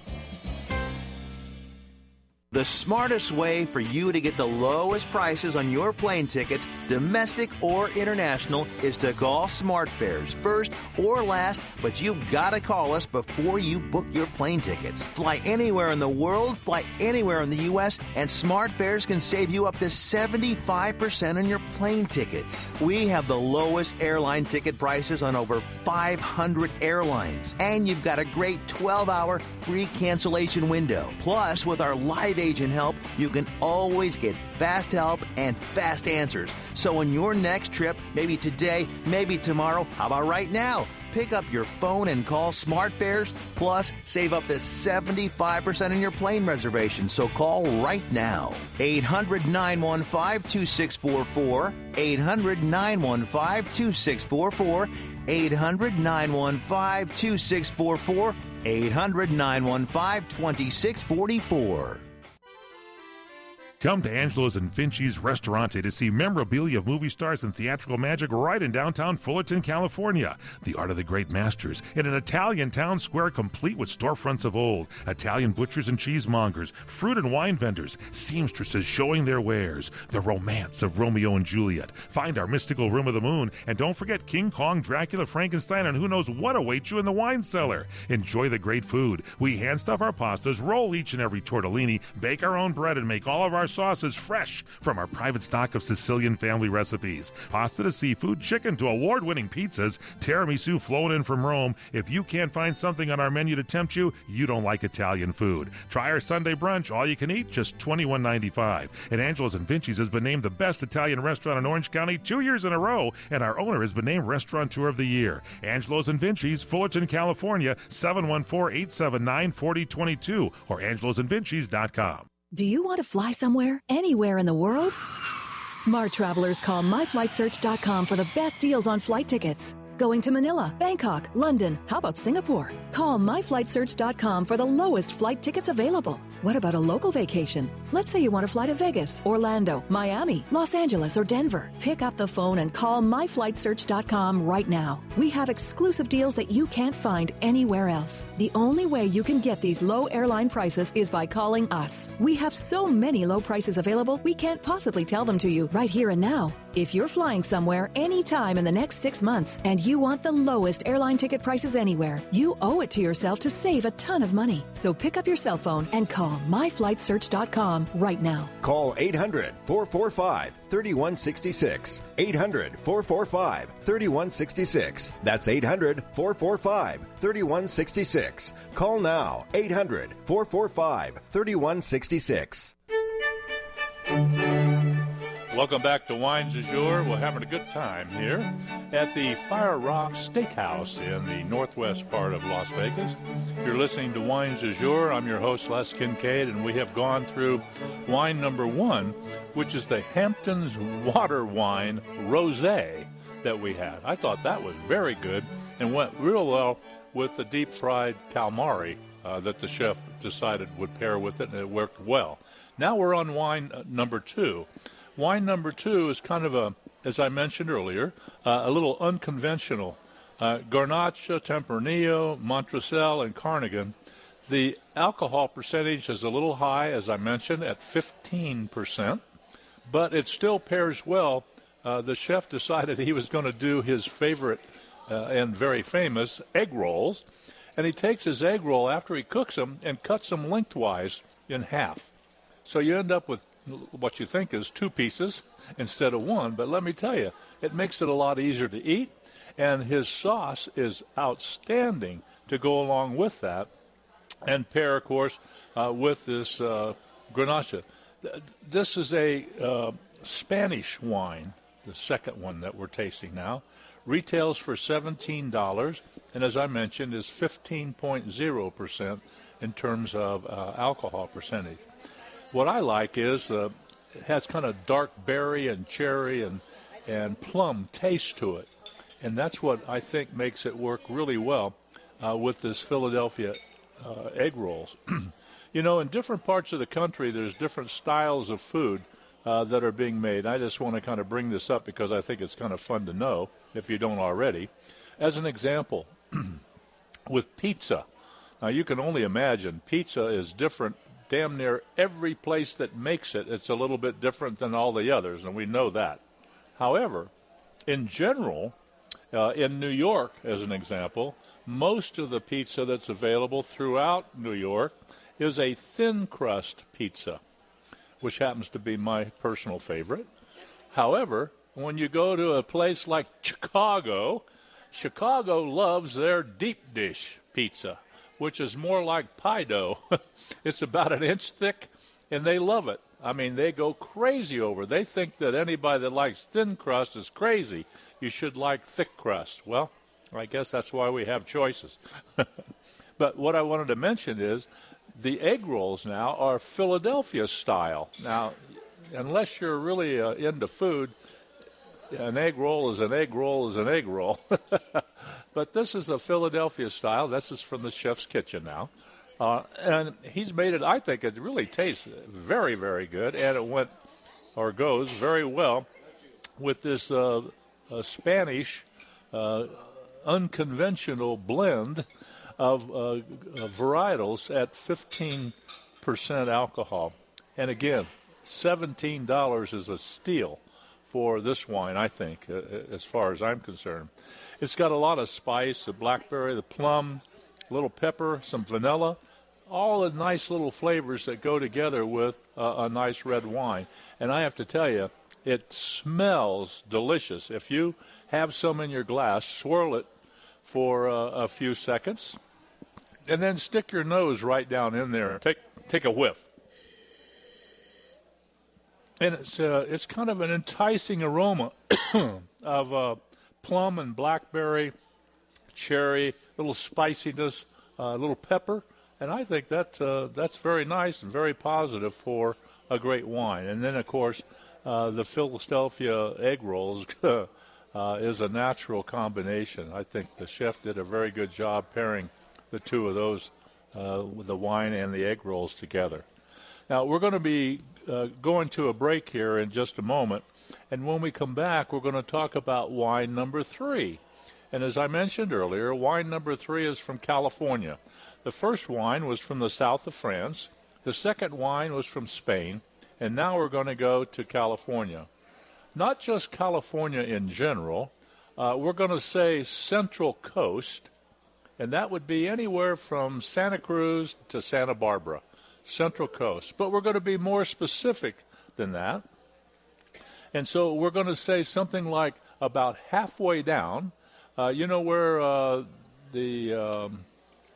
The smartest way for you to get the lowest prices on your plane tickets, domestic or international, is to call SmartFares first or last, but you've got to call us before you book your plane tickets. Fly anywhere in the world, fly anywhere in the U S, and SmartFares can save you up to seventy-five percent on your plane tickets. We have the lowest airline ticket prices on over five hundred airlines, and you've got a great twelve-hour free cancellation window. Plus, with our live agent help, you can always get fast help and fast answers. So on your next trip, maybe today, maybe tomorrow, how about right now? Pick up your phone and call SmartFares, plus save up to seventy-five percent on your plane reservation. So call right now. eight hundred, nine one five, two six four four, eight hundred, nine one five, two six four four, eight hundred, nine one five, two six four four, eight hundred, nine one five, two six four four. Come to Angelo's and Vinci's Restaurante to see memorabilia of movie stars and theatrical magic right in downtown Fullerton, California. The Art of the Great Masters in an Italian town square complete with storefronts of old, Italian butchers and cheesemongers, fruit and wine vendors, seamstresses showing their wares, the romance of Romeo and Juliet. Find our mystical Room of the Moon, and don't forget King Kong, Dracula, Frankenstein, and who knows what awaits you in the wine cellar. Enjoy the great food. We hand stuff our pastas, roll each and every tortellini, bake our own bread, and make all of our sauces fresh from our private stock of Sicilian family recipes. Pasta to seafood, chicken to award-winning pizzas, tiramisu flown in from Rome. If you can't find something on our menu to tempt you, you don't like Italian food. Try our Sunday brunch, all you can eat, just twenty-one ninety-five. And Angelo's and Vinci's has been named the best Italian restaurant in Orange County two years in a row, and our owner has been named Restaurateur of the Year. Angelo's and Vinci's, Fullerton, California, seven one four, eight seven nine, four zero two two or angelos and vinci's dot com. Do you want to fly somewhere, anywhere in the world? Smart travelers call my flight search dot com for the best deals on flight tickets. Going to Manila, Bangkok, London, how about Singapore? Call my flight search dot com for the lowest flight tickets available. What about a local vacation? Let's say you want to fly to Vegas, Orlando, Miami, Los Angeles, or Denver. Pick up the phone and call my flight search dot com right now. We have exclusive deals that you can't find anywhere else. The only way you can get these low airline prices is by calling us. We have so many low prices available, we can't possibly tell them to you right here and now. If you're flying somewhere anytime in the next six months and you want the lowest airline ticket prices anywhere, you owe it to yourself to save a ton of money. So pick up your cell phone and call my flight search dot com right now. Call eight hundred, four four five, three one six six. eight hundred, four four five, three one six six. That's eight hundred, four four five, three one six six. Call now. eight hundred, four four five, three one six six. Welcome back to Wines du Jour. We're having a good time here at the Fire Rock Steakhouse in the northwest part of Las Vegas. You're listening to Wines du Jour. I'm your host, Les Kincaid, and we have gone through wine number one, which is the Hamptons Water Wine Rosé that we had. I thought that was very good and went real well with the deep-fried calamari uh, that the chef decided would pair with it, and it worked well. Now we're on wine uh, number two. Wine number two is kind of a, as I mentioned earlier, uh, a little unconventional. Uh, Garnacha, Tempranillo, Montracel, and Carnigan. The alcohol percentage is a little high, as I mentioned, at fifteen percent, but it still pairs well uh, the chef decided he was going to do his favorite uh, and very famous egg rolls. And he takes his egg roll after he cooks them and cuts them lengthwise in half. So you end up with what you think is two pieces instead of one. But let me tell you, it makes it a lot easier to eat. And his sauce is outstanding to go along with that and pair, of course, uh, with this uh, Grenache. This is a uh, Spanish wine, the second one that we're tasting now. Retails for seventeen dollars, and as I mentioned, is fifteen point zero percent in terms of uh, alcohol percentage. What I like is uh, it has kind of dark berry and cherry and, and plum taste to it, and that's what I think makes it work really well uh, with this Philadelphia uh, egg rolls. You know, in different parts of the country, there's different styles of food Uh, that are being made. I just want to kind of bring this up because I think it's kind of fun to know if you don't already. As an example, with pizza. Now, you can only imagine pizza is different damn near every place that makes it. It's a little bit different than all the others, and we know that. However, in general, uh, in New York, as an example, most of the pizza that's available throughout New York is a thin crust pizza, which happens to be my personal favorite. However, when you go to a place like Chicago, Chicago loves their deep dish pizza, which is more like pie dough. It's about an inch thick, and they love it. I mean, they go crazy over it. They think that anybody that likes thin crust is crazy. You should like thick crust. Well, I guess that's why we have choices. But what I wanted to mention is the egg rolls now are Philadelphia style. Now, unless you're really uh, into food, an egg roll is an egg roll is an egg roll. But this is a Philadelphia style. This is from the chef's kitchen now. Uh, and he's made it, I think it really tastes very, very good. And it went, or goes, very well with this uh, uh, Spanish uh, unconventional blend of uh, uh, varietals at fifteen percent alcohol. And again, seventeen dollars is a steal for this wine, I think, uh, as far as I'm concerned. It's got a lot of spice, the blackberry, the plum, a little pepper, some vanilla, all the nice little flavors that go together with uh, a nice red wine. And I have to tell you, it smells delicious. If you have some in your glass, swirl it for uh, a few seconds, and then stick your nose right down in there and take take a whiff. And it's uh, it's kind of an enticing aroma of uh, plum and blackberry, cherry, little spiciness, a uh, little pepper, and I think that uh, that's very nice and very positive for a great wine. And then, of course, uh, the Philadelphia egg rolls uh, is a natural combination. I think the chef did a very good job pairing the two of those, uh, with the wine and the egg rolls together. Now, we're going to be uh, going to a break here in just a moment, and when we come back, we're going to talk about wine number three. And as I mentioned earlier, wine number three is from California. The first wine was from the south of France. The second wine was from Spain, and now we're going to go to California. Not just California in general. Uh, we're going to say Central Coast, and that would be anywhere from Santa Cruz to Santa Barbara, Central Coast. But we're going to be more specific than that. And so we're going to say something like about halfway down. Uh, you know where uh, the um,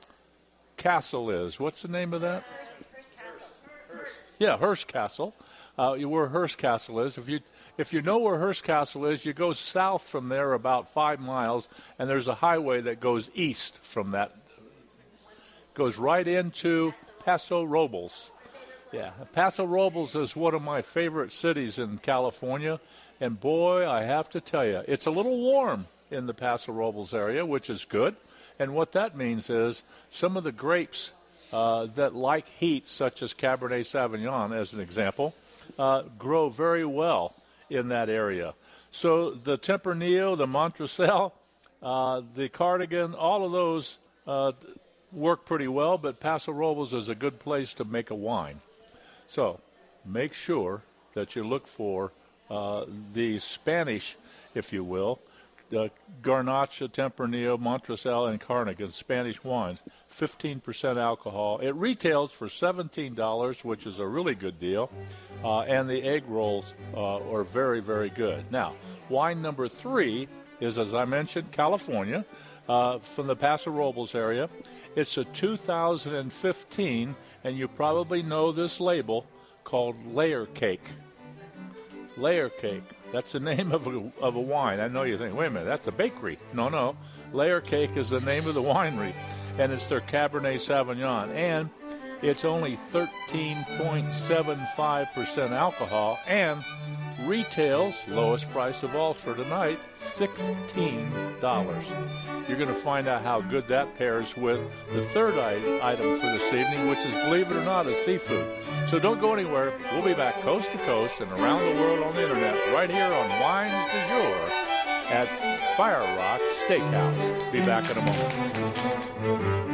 castle is. What's the name of that? Hearst Castle. Yeah, Hearst Castle. Uh, where Hearst Castle is. If you if you know where Hearst Castle is, you go south from there about five miles, and there's a highway that goes east from that. It goes right into Paso Robles. Yeah, Paso Robles is one of my favorite cities in California, and boy, I have to tell you, it's a little warm in the Paso Robles area, which is good. And what that means is some of the grapes uh, that like heat, such as Cabernet Sauvignon, as an example, uh, grow very well in that area. So the Tempranillo, the Montracel, uh, the Cardigan, all of those uh, work pretty well, but Paso Robles is a good place to make a wine. So make sure that you look for uh, the Spanish, if you will, the Garnacha, Tempranillo, Montresal, and Carnigan Spanish wines, fifteen percent alcohol. It retails for seventeen dollars, which is a really good deal, uh, and the egg rolls uh, are very, very good. Now, wine number three is, as I mentioned, California, uh, from the Paso Robles area. It's a two thousand fifteen, and you probably know this label, called Layer Cake. Layer Cake. That's the name of a, of a wine. I know you think, wait a minute, that's a bakery. No, no. Layer Cake is the name of the winery, and it's their Cabernet Sauvignon. And it's only thirteen point seven five percent alcohol and retails, lowest price of all for tonight, sixteen dollars. You're going to find out how good that pairs with the third item for this evening, which is, believe it or not, is seafood. So don't go anywhere. We'll be back coast to coast and around the world on the internet right here on Wines du Jour at Fire Rock Steakhouse. Be back in a moment.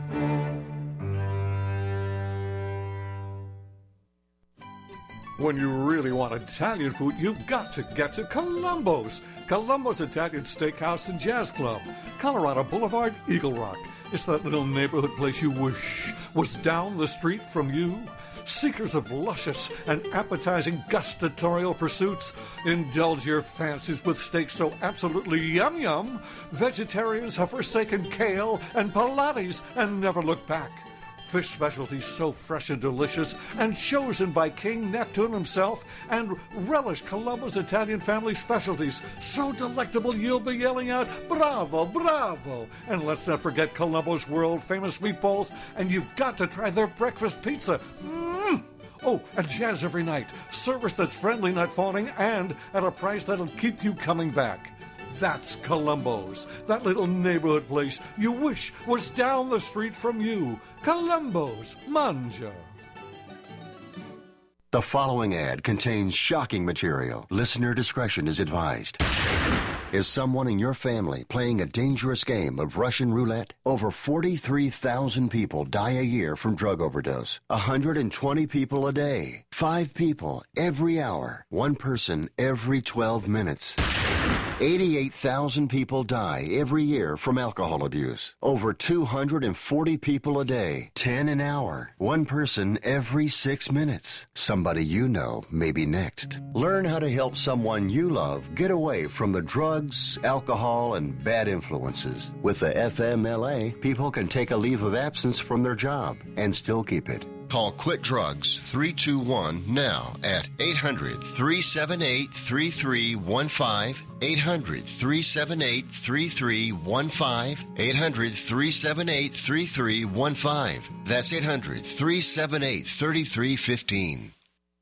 When you really want Italian food, you've got to get to Columbo's. Columbo's Italian Steakhouse and Jazz Club, Colorado Boulevard, Eagle Rock. It's that little neighborhood place you wish was down the street from you. Seekers of luscious and appetizing gustatorial pursuits, indulge your fancies with steaks so absolutely yum-yum. Vegetarians have forsaken kale and Pilates and never look back. Fish specialties so fresh and delicious and chosen by King Neptune himself, and relish Columbo's Italian family specialties so delectable you'll be yelling out, bravo, bravo. And let's not forget Columbo's world-famous meatballs, and you've got to try their breakfast pizza. Mmm! Oh, and jazz every night. Service that's friendly, not fawning, and at a price that'll keep you coming back. That's Columbo's, that little neighborhood place you wish was down the street from you. Columbo's, Manja. The following ad contains shocking material. Listener discretion is advised. Is someone in your family playing a dangerous game of Russian roulette? Over forty-three thousand people die a year from drug overdose. one hundred twenty people a day. Five people every hour. One person every twelve minutes. eighty-eight thousand people die every year from alcohol abuse. Over two hundred forty people a day. ten an hour. One person every six minutes. Somebody you know may be next. Learn how to help someone you love get away from the drugs, alcohol, and bad influences. With the F M L A, people can take a leave of absence from their job and still keep it. Call Quit Drugs three two one now at eight hundred, three seven eight, three three one five, eight hundred, three seven eight, three three one five, eight hundred, three seven eight, three three one five. That's eight hundred, three seven eight, three three one five.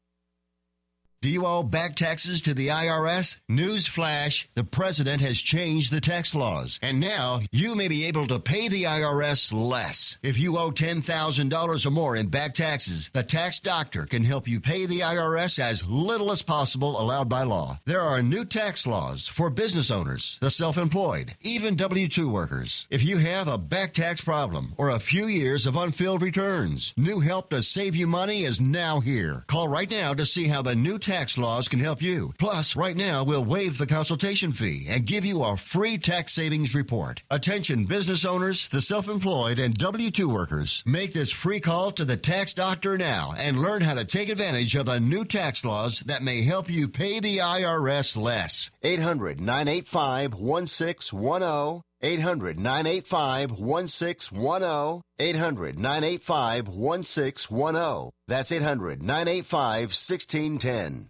Do you owe back taxes to the I R S? News flash, the president has changed the tax laws, and now you may be able to pay the I R S less. If you owe ten thousand dollars or more in back taxes, the tax doctor can help you pay the I R S as little as possible allowed by law. There are new tax laws for business owners, the self-employed, even W two workers. If you have a back tax problem or a few years of unfilled returns, new help to save you money is now here. Call right now to see how the new tax Tax laws can help you. Plus, right now, we'll waive the consultation fee and give you a free tax savings report. Attention business owners, the self-employed, and W two workers. Make this free call to the tax doctor now and learn how to take advantage of the new tax laws that may help you pay the I R S less. eight hundred, nine eight five, one six one zero. eight hundred, nine eight five, one six one zero. eight hundred, nine eight five, one six one zero. That's eight hundred, nine eight five, one six one zero.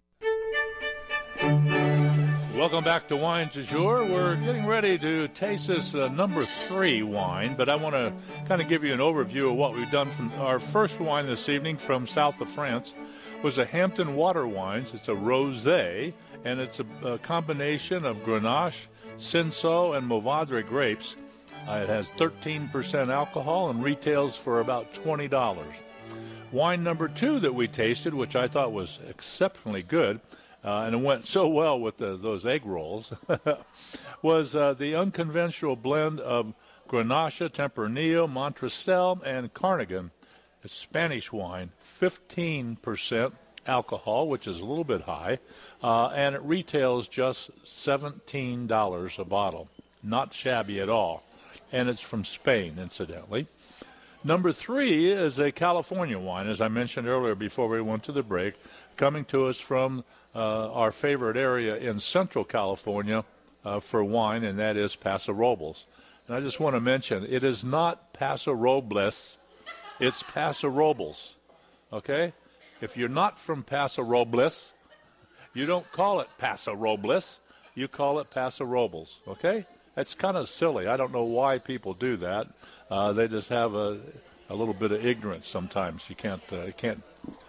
Welcome back to Wines du Jour. We're getting ready to taste this uh, number three wine, but I want to kind of give you an overview of what we've done. From our first wine this evening from south of France was a Hampton Water Wines. It's a rosé, and it's a, a combination of Grenache, Cinsault, and Mourvedre grapes. Uh, it has thirteen percent alcohol and retails for about twenty dollars. Wine number two that we tasted, which I thought was exceptionally good, uh, and it went so well with the, those egg rolls, was uh, the unconventional blend of Grenache, Tempranillo, Montresal, and Carnigan. A Spanish wine, fifteen percent alcohol, which is a little bit high, uh, and it retails just seventeen dollars a bottle. Not shabby at all. And it's from Spain, incidentally. Number three is a California wine, as I mentioned earlier before we went to the break, coming to us from uh, our favorite area in Central California uh, for wine, and that is Paso Robles. And I just want to mention, it is not Paso Robles, it's Paso Robles, okay? If you're not from Paso Robles, you don't call it Paso Robles, you call it Paso Robles, okay? That's kind of silly. I don't know why people do that. Uh, they just have a, a little bit of ignorance sometimes. You can't uh, can't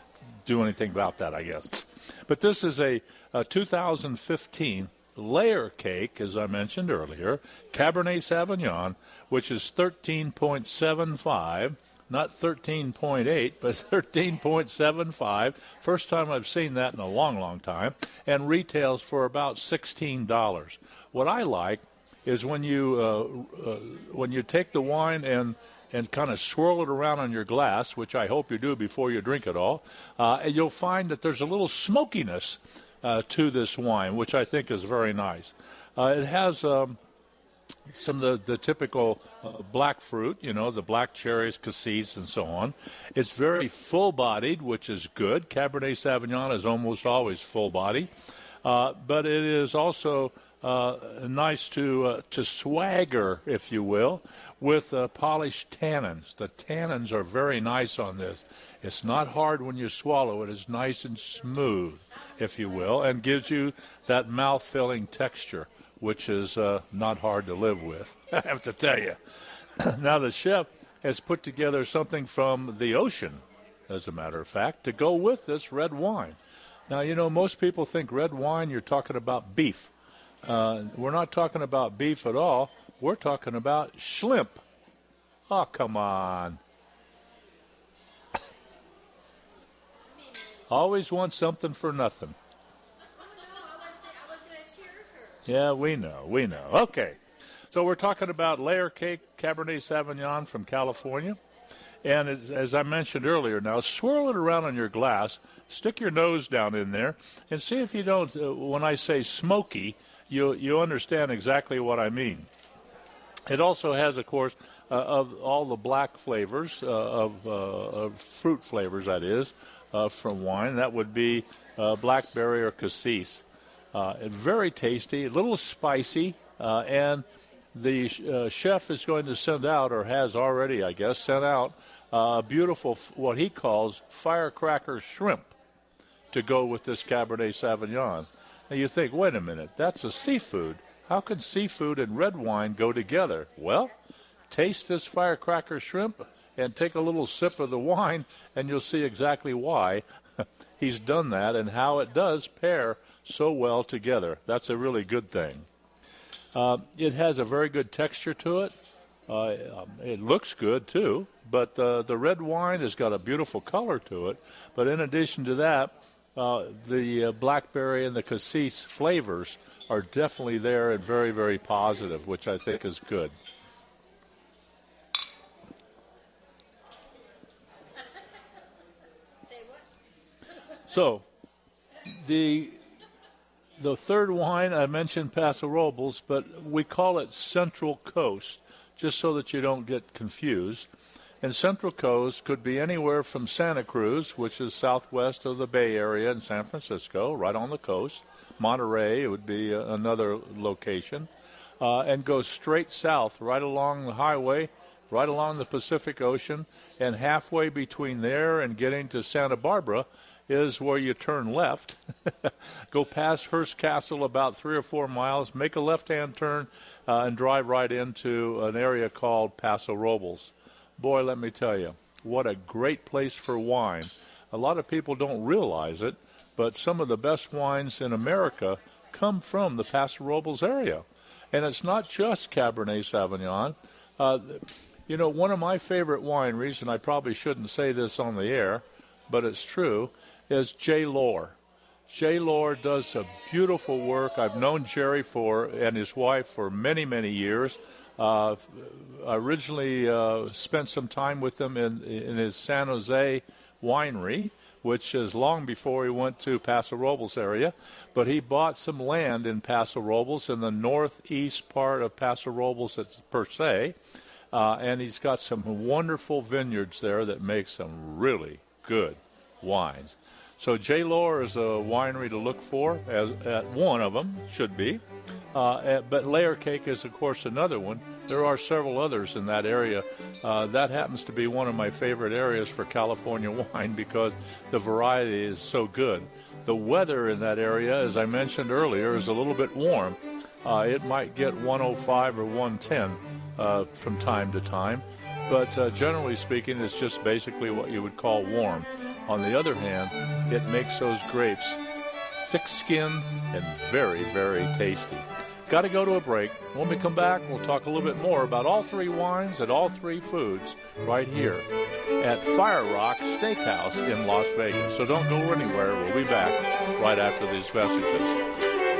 do anything about that, I guess. But this is a, a two thousand fifteen layer cake, as I mentioned earlier, Cabernet Sauvignon, which is thirteen point seven five, not thirteen point eight, but thirteen point seven five. First time I've seen that in a long, long time, and retails for about sixteen dollars. What I like is when you uh, uh, when you take the wine and and kind of swirl it around on your glass, which I hope you do before you drink it all, uh, and you'll find that there's a little smokiness uh, to this wine, which I think is very nice. Uh, it has um, some of the, the typical uh, black fruit, you know, the black cherries, cassis, and so on. It's very full-bodied, which is good. Cabernet Sauvignon is almost always full-bodied, uh, but it is also Uh, nice to uh, to swagger, if you will, with uh, polished tannins. The tannins are very nice on this. It's not hard when you swallow it. It's nice and smooth, if you will, and gives you that mouth-filling texture, which is uh, not hard to live with, I have to tell you. Now, the chef has put together something from the ocean, as a matter of fact, to go with this red wine. Now, you know, most people think red wine, you're talking about beef. Uh, we're not talking about beef at all. We're talking about shrimp. Oh, come on. Always want something for nothing. Yeah, we know, we know. Okay, so we're talking about layer cake Cabernet Sauvignon from California. And as, as I mentioned earlier, now swirl it around on your glass, stick your nose down in there, and see if you don't, uh, when I say smoky, you you understand exactly what I mean. It also has, of course, uh, of all the black flavors, uh, of, uh, of fruit flavors, that is, uh, from wine. That would be uh, blackberry or cassis. Uh, very tasty, a little spicy, uh, and the uh, chef is going to send out, or has already, I guess, sent out a uh, beautiful, what he calls firecracker shrimp to go with this Cabernet Sauvignon. Now you think, wait a minute, that's a seafood. How can seafood and red wine go together? Well, taste this firecracker shrimp and take a little sip of the wine, and you'll see exactly why he's done that and how it does pair so well together. That's a really good thing. Uh, it has a very good texture to it. Uh, it looks good, too, but uh, the red wine has got a beautiful color to it. But in addition to that, uh, the uh, blackberry and the cassis flavors are definitely there and very, very positive, which I think is good. So, the the third wine, I mentioned Paso Robles, but we call it Central Coast, just so that you don't get confused. And Central Coast could be anywhere from Santa Cruz, which is southwest of the Bay Area in San Francisco, right on the coast. Monterey would be uh, another location. Uh, and go straight south, right along the highway, right along the Pacific Ocean, and halfway between there and getting to Santa Barbara is where you turn left. Go past Hearst Castle about three or four miles, make a left-hand turn, uh, and drive right into an area called Paso Robles. Boy, let me tell you, what a great place for wine. A lot of people don't realize it, but some of the best wines in America come from the Paso Robles area. And it's not just Cabernet Sauvignon. Uh, you know, one of my favorite wineries, and I probably shouldn't say this on the air, but it's true, is J. Lohr. J. Lohr does a beautiful work. I've known Jerry for and his wife for many, many years. Uh, I originally uh, spent some time with them in, in his San Jose winery, which is long before he went to Paso Robles area. But he bought some land in Paso Robles, in the northeast part of Paso Robles per se, uh, and he's got some wonderful vineyards there that make some really good wines. So J. Lohr is a winery to look for, as, at one of them, should be. Uh, but Layer Cake is, of course, another one. There are several others in that area. Uh, that happens to be one of my favorite areas for California wine because the variety is so good. The weather in that area, as I mentioned earlier, is a little bit warm. Uh, it might get one oh five or one ten uh, from time to time. But uh, generally speaking, it's just basically what you would call warm. On the other hand, it makes those grapes thick-skinned and very, very tasty. Got to go to a break. When we come back, we'll talk a little bit more about all three wines and all three foods right here at Fire Rock Steakhouse in Las Vegas. So don't go anywhere. We'll be back right after these messages.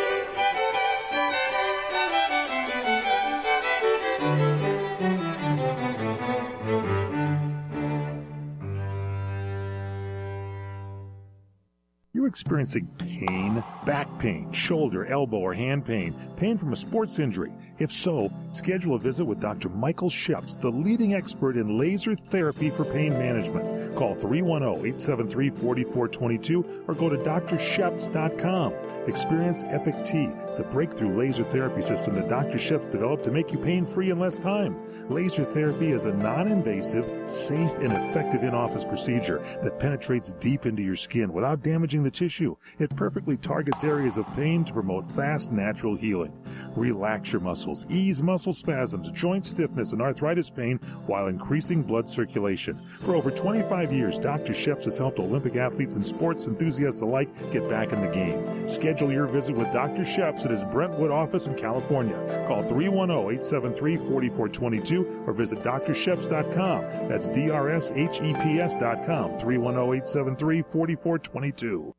You're experiencing pain, back pain, shoulder, elbow, or hand pain, pain from a sports injury. If so, schedule a visit with Doctor Michael Sheps, the leading expert in laser therapy for pain management. Call three one zero, eight seven three, four four two two or go to D R sheps dot com. Experience Epic T, the breakthrough laser therapy system that Doctor Sheps developed to make you pain-free in less time. Laser therapy is a non-invasive, safe, and effective in-office procedure that penetrates deep into your skin without damaging the tissue. It perfectly targets areas of pain to promote fast, natural healing. Relax your muscles, ease muscle spasms, joint stiffness, and arthritis pain while increasing blood circulation. For over twenty-five years, Doctor Sheps has helped Olympic athletes and sports enthusiasts alike get back in the game. Schedule your visit with Doctor Sheps at his Brentwood office in California. Call three one zero, eight seven three, four four two two or visit D R sheps dot com. That's D R S H E P S dot com, three one zero, eight seven three, four four two two.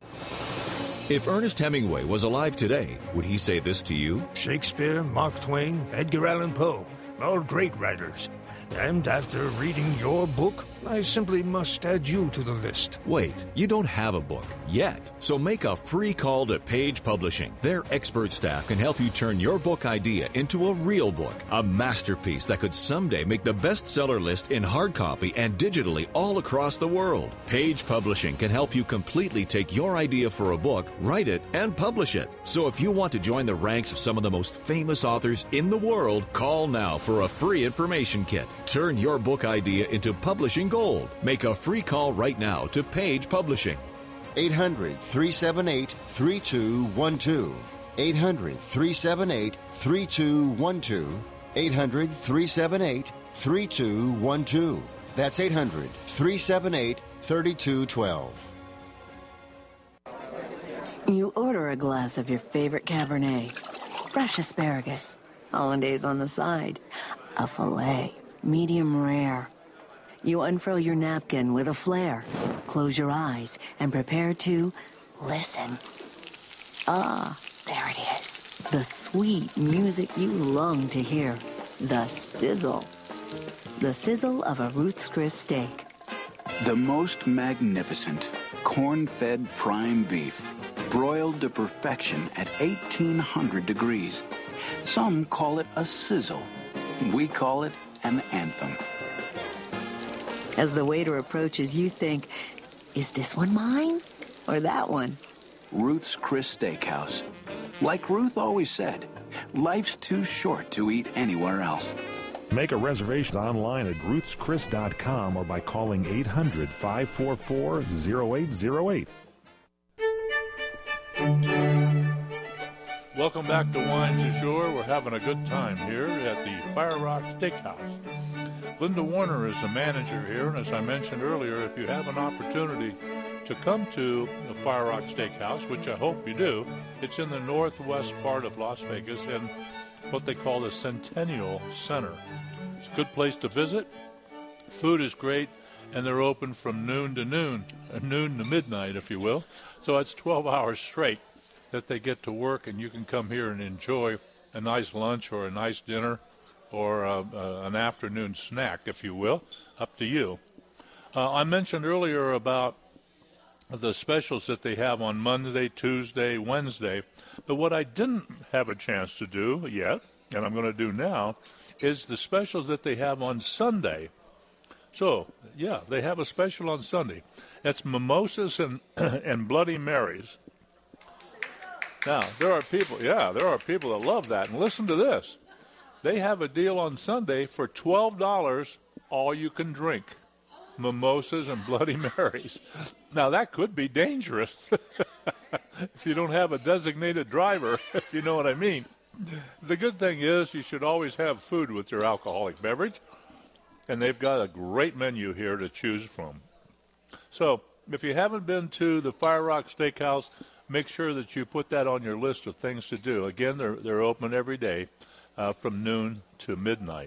If Ernest Hemingway was alive today, would he say this to you? Shakespeare, Mark Twain, Edgar Allan Poe, all great writers. And after reading your book, I simply must add you to the list. Wait, you don't have a book yet. So make a free call to Page Publishing. Their expert staff can help you turn your book idea into a real book, a masterpiece that could someday make the bestseller list in hard copy and digitally all across the world. Page Publishing can help you completely take your idea for a book, write it, and publish it. So if you want to join the ranks of some of the most famous authors in the world, call now for a free information kit. Turn your book idea into publishing gold. Make a free call right now to Page Publishing. eight hundred, three seven eight, three two one two. eight hundred, three seven eight, three two one two. eight hundred, three seven eight, three two one two. That's eight hundred, three seven eight, three two one two. You order a glass of your favorite Cabernet, fresh asparagus, hollandaise on the side, a filet, medium rare. You unfurl your napkin with a flair, close your eyes, and prepare to listen. Ah, there it is. The sweet music you long to hear. The sizzle. The sizzle of a Ruth's Chris steak. The most magnificent corn-fed prime beef, broiled to perfection at eighteen hundred degrees. Some call it a sizzle. We call it an anthem. As the waiter approaches, you think, is this one mine or that one? Ruth's Chris Steakhouse. Like Ruth always said, life's too short to eat anywhere else. Make a reservation online at ruths chris dot com or by calling eight hundred, five four four, zero eight zero eight. Welcome back to Wine du Jour. We're having a good time here at the Fire Rock Steakhouse. Linda Warner is the manager here, and as I mentioned earlier, if you have an opportunity to come to the Fire Rock Steakhouse, which I hope you do, it's in the northwest part of Las Vegas in what they call the Centennial Center. It's a good place to visit. Food is great, and they're open from noon to noon, uh, noon to midnight, if you will. So it's twelve hours straight that they get to work, and you can come here and enjoy a nice lunch or a nice dinner or uh, uh, an afternoon snack, if you will, up to you. Uh, I mentioned earlier about the specials that they have on Monday, Tuesday, Wednesday. But what I didn't have a chance to do yet, and I'm going to do now, is the specials that they have on Sunday. So, yeah, they have a special on Sunday. That's mimosas and and Bloody Marys. Now, there are people, yeah, there are people that love that. And listen to this. They have a deal on Sunday for twelve dollars, all you can drink. Mimosas and Bloody Marys. Now, that could be dangerous if you don't have a designated driver, if you know what I mean. The good thing is you should always have food with your alcoholic beverage, and they've got a great menu here to choose from. So, if you haven't been to the Fire Rock Steakhouse, make sure that you put that on your list of things to do. Again, they're, they're open every day uh, from noon to midnight.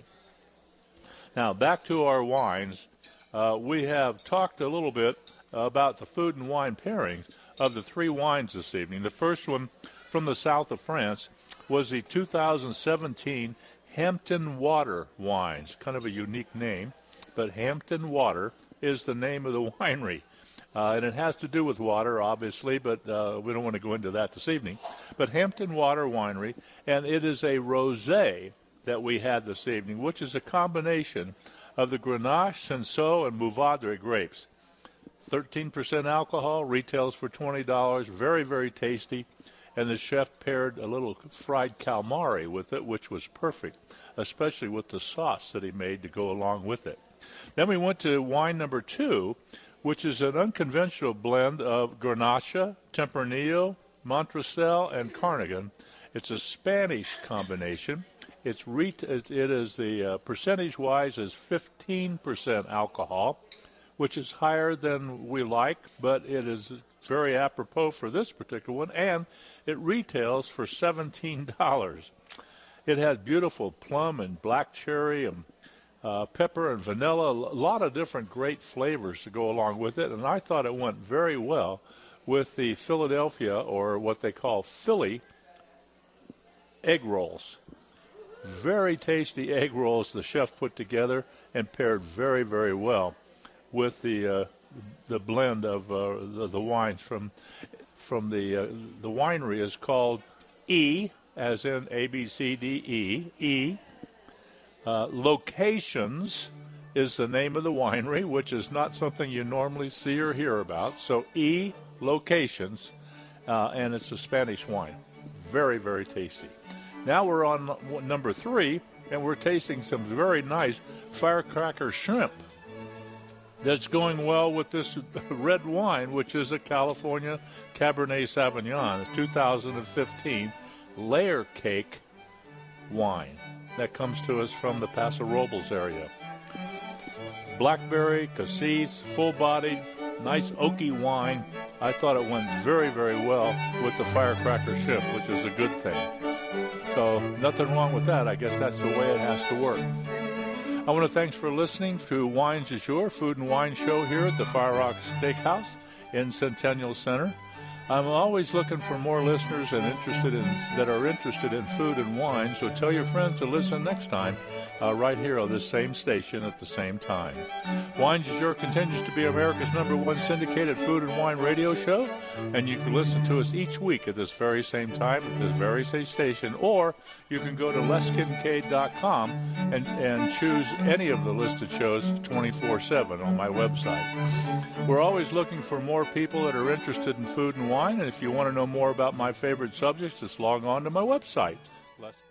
Now, back to our wines. Uh, we have talked a little bit about the food and wine pairings of the three wines this evening. The first one from the south of France was the two thousand seventeen Hampton Water wines. Kind of a unique name, but Hampton Water is the name of the winery. Uh, and it has to do with water, obviously, but uh, we don't want to go into that this evening. But Hampton Water Winery, and it is a rosé that we had this evening, which is a combination of the Grenache, Cinsault, and Mourvedre grapes. thirteen percent alcohol, retails for twenty dollars, very, very tasty. And the chef paired a little fried calamari with it, which was perfect, especially with the sauce that he made to go along with it. Then we went to wine number two, which is an unconventional blend of Grenache, Tempranillo, Montracel, and Carnigan. It's a Spanish combination. It's re- it is the uh, percentage-wise is fifteen percent alcohol, which is higher than we like, but it is very apropos for this particular one, and it retails for seventeen dollars. It has beautiful plum and black cherry and uh, pepper and vanilla, a lot of different great flavors to go along with it, and I thought it went very well with the Philadelphia, or what they call Philly, egg rolls. Very tasty egg rolls the chef put together and paired very, very well with the uh, the blend of uh, the, the wines from from the uh, the winery is called E, as in A B C D E E. Uh, Locations is the name of the winery, which is not something you normally see or hear about. So E Locations, uh, and it's a Spanish wine, very, very tasty. Now we're on number three, and we're tasting some very nice firecracker shrimp that's going well with this red wine, which is a California Cabernet Sauvignon, two thousand fifteen layer cake wine that comes to us from the Paso Robles area. Blackberry, cassis, full-bodied, nice oaky wine. I thought it went very, very well with the firecracker shrimp, which is a good thing. So nothing wrong with that. I guess that's the way it has to work. I want to thanks for listening to Wines du Jour, Food and Wine Show here at the Fire Rock Steakhouse in Centennial Center. I'm always looking for more listeners and interested in that are interested in food and wine, so tell your friends to listen next time uh, right here on this same station at the same time. Wines du Jour continues to be America's number one syndicated food and wine radio show, and you can listen to us each week at this very same time at this very same station, or you can go to les kincaid dot com and, and choose any of the listed shows twenty-four seven on my website. We're always looking for more people that are interested in food and wine, and if you want to know more about my favorite subjects, just log on to my website. Les-